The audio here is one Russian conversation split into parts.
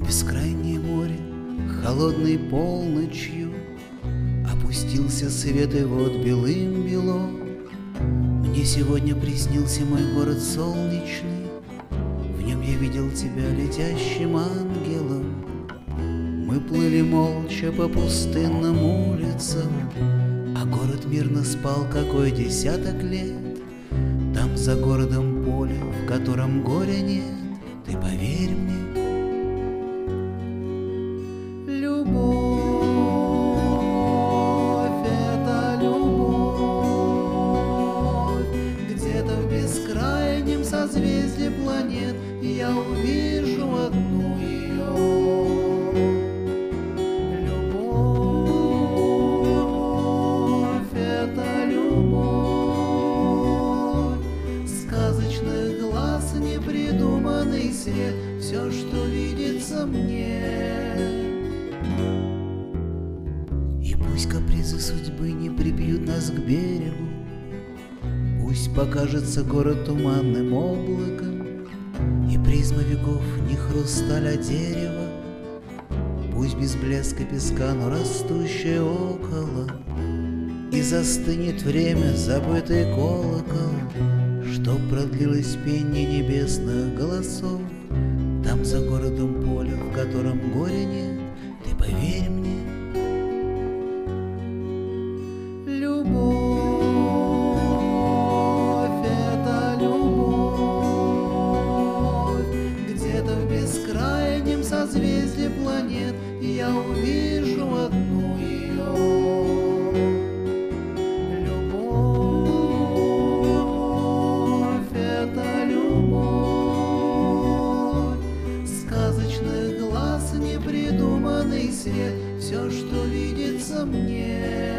бескрайнее море, холодной полночью опустился свет, и вот белым-бело мне сегодня приснился мой город солнечный. В нем я видел тебя летящим ангелом. Мы плыли молча по пустынным улицам, а город мирно спал какой десяток лет. Там за городом поле, в котором горя нет, ты поверь мне. Любовь — это любовь. Где-то в бескрайнем созвездии планет я увижу одну ее. Любовь — это любовь. Сказочных глаз непридуманный свет, все, что видится мне. И пусть капризы судьбы не прибьют нас к берегу, пусть покажется город туманным облаком, и призма веков не хрусталь, а дерево, пусть без блеска песка, но растущее около, и застынет время, забытый колокол, что продлилось пение небесных голосов. Там за городом поле, в котором горя нет, ты поверь мне. Любовь — это любовь. Где-то в бескрайнем созвездии планет я увижу одну ее. Любовь — это любовь. Сказочных глаз непридуманный свет, все, что видится мне.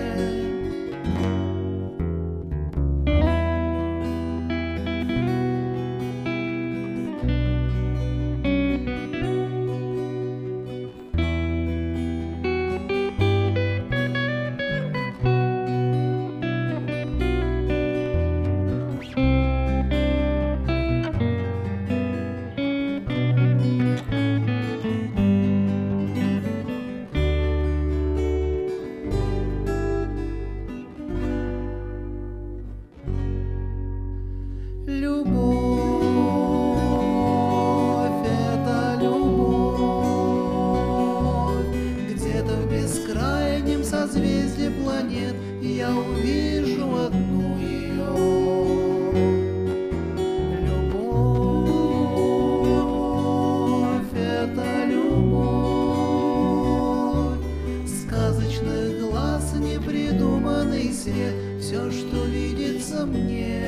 Любовь — это любовь. Где-то в бескрайнем созвездии планет я увижу одну ее. Любовь — это любовь. Сказочных глаз непридуманный свет, все, что видится мне.